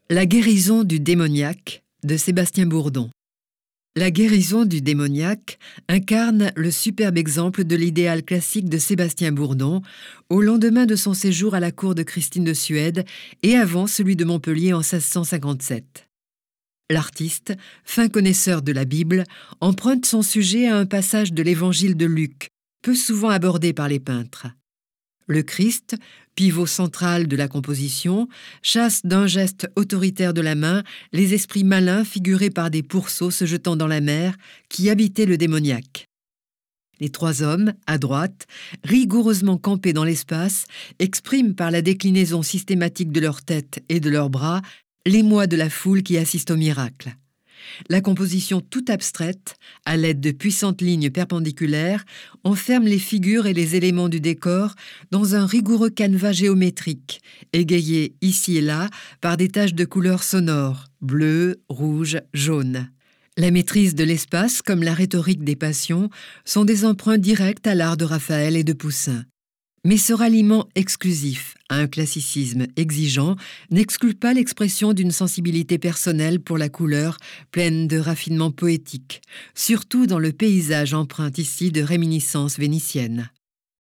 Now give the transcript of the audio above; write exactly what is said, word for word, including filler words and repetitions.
La guérison du démoniaque de Sébastien Bourdon. La guérison du démoniaque incarne le superbe exemple de l'idéal classique de Sébastien Bourdon au lendemain de son séjour à la cour de Christine de Suède et avant celui de Montpellier en seize cent cinquante-sept. L'artiste, fin connaisseur de la Bible, emprunte son sujet à un passage de l'évangile de Luc, peu souvent abordé par les peintres. Le Christ, pivot central de la composition, chasse d'un geste autoritaire de la main les esprits malins figurés par des pourceaux se jetant dans la mer qui habitaient le démoniaque. Les trois hommes, à droite, rigoureusement campés dans l'espace, expriment par la déclinaison systématique de leur tête et de leurs bras l'émoi de la foule qui assiste au miracle. La composition toute abstraite, à l'aide de puissantes lignes perpendiculaires, enferme les figures et les éléments du décor dans un rigoureux canevas géométrique, égayé ici et là par des taches de couleurs sonores, bleu, rouge, jaune. La maîtrise de l'espace, comme la rhétorique des passions, sont des emprunts directs à l'art de Raphaël et de Poussin. Mais ce ralliement exclusif à un classicisme exigeant n'exclut pas l'expression d'une sensibilité personnelle pour la couleur pleine de raffinement poétique, surtout dans le paysage empreint ici de réminiscences vénitiennes.